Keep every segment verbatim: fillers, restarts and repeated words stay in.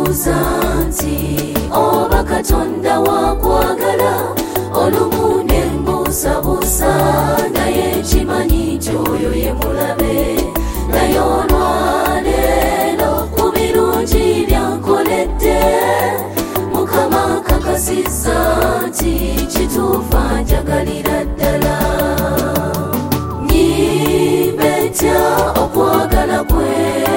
nebuuza nti oba Katonda wakwagala, olumu ne mbuusabuusa naye kimanyi nti oyo ye mulabe. Naye olwaleero ku birungi byankoledde, Mukama kakasizza nti kituufu anjagalira ddala. Nnyimbe ntya okwagala kwe,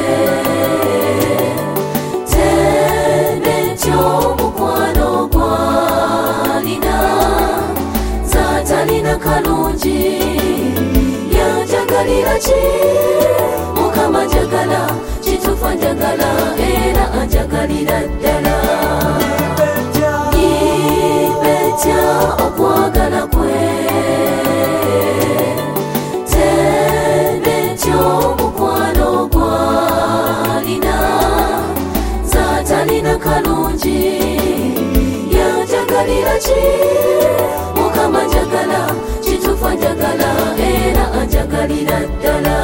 tende ntya omukwano gw'alina, z'atalina kalungi yanjagalira ki? Mukama njagala, kituufu anjagala era anjagalira ddala. Nnyimbe ntya okwagala kwe, tende ntya omukwano gw'alina, z'atalina kalungi yanjagalira ki? Mukama njagala, kituufu anjagala era anjagalira ddala.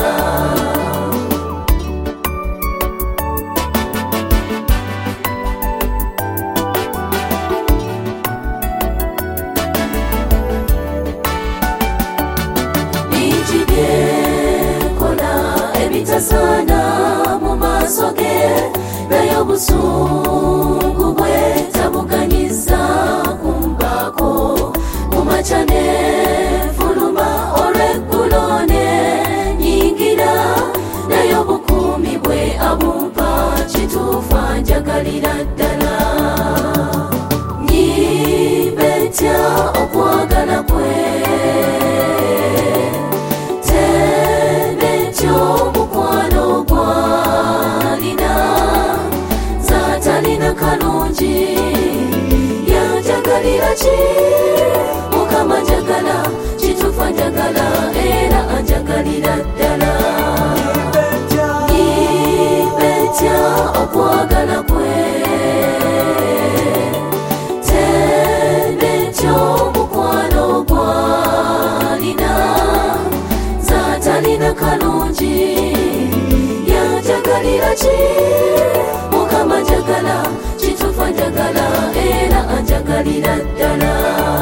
Bingi byekola ebitasaana mu maaso ge, naye obusungu bwe tabuganyiza kumbaako. Kumakya nefuluma olw'eggulo nenyingira, naye obukuumi bwe abumpa kituufu anjagalira ddala. Nnyimbe ntya okwagala kwe, tende ntya omukwano gw'alina, z'atalina kalungi yanjagalira ki? Mukama njagala, kituufu anjagala era anjagalira ddala. Nnyimbe ntya okwagala kwe, tende ntya omukwano gw'alina, z'atalina kalungi yanjagalira ki? Mukama njagala, kituufu anjagala era anjagalira ddala.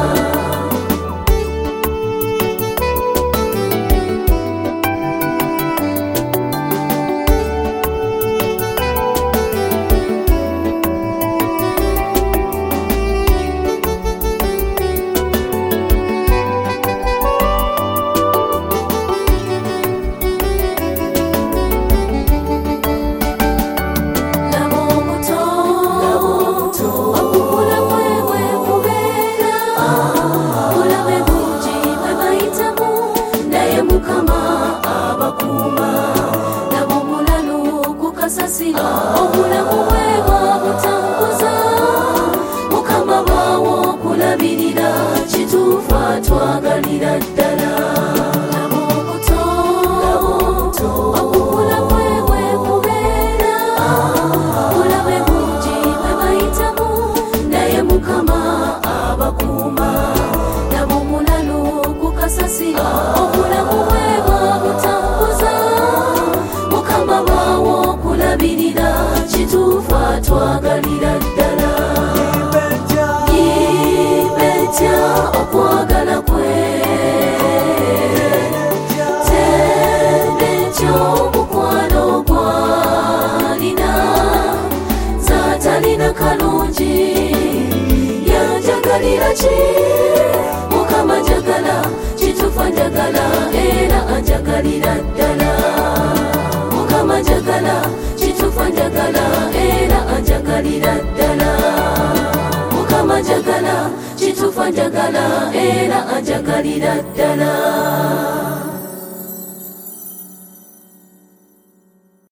Obulamu bwe bwabutambuza, Mukama baawo okulabirira, kituufu atwagalira ddala. Laba obuto, obulamu bwe bubeera, bulabe bungi bwe bayitamu, naye Mukama abakuuma. Laba omulalu ku kasasiro, obulamu bwe bwabutambuza, Mukama baawo okulabirira, kituufu atwagalira ddala. Nnyimbe ntya okwagala kwe, tende ntya omukwano gw'alina, z'atalina kalungi yanjagalira ki? Mukama njagala, kituufu anjagala era anjagalira ddala. Mukama njagala, kituufu anjagala era anjagalira ddala. Mukama njagala, kituufu anjagala era anjagalira ddala.